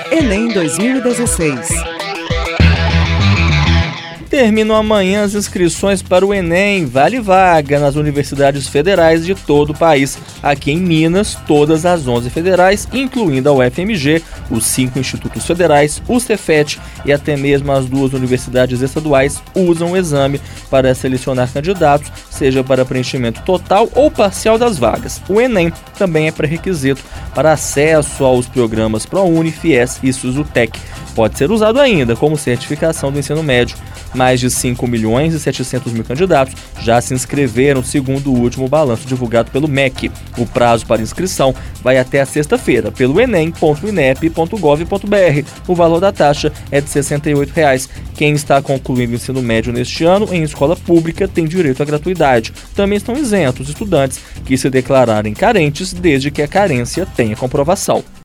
Enem 2016. Terminam amanhã as inscrições para o Enem Vale Vaga nas universidades federais de todo o país. Aqui em Minas, todas as 11 federais, incluindo a UFMG, os 5 institutos federais, o Cefet e até mesmo as 2 universidades estaduais usam o exame para selecionar candidatos, seja para preenchimento total ou parcial das vagas. O Enem também é pré-requisito para acesso aos programas ProUni, FIES e SUSUTEC. Pode ser usado ainda como certificação do ensino médio. Mais de 5.700.000 candidatos já se inscreveram, segundo o último balanço divulgado pelo MEC. O prazo para inscrição vai até a sexta-feira pelo enem.inep.gov.br. O valor da taxa é de R$ 68. Quem está concluindo o ensino médio neste ano em escola pública tem direito à gratuidade. Também estão isentos estudantes que se declararem carentes, desde que a carência tenha comprovação.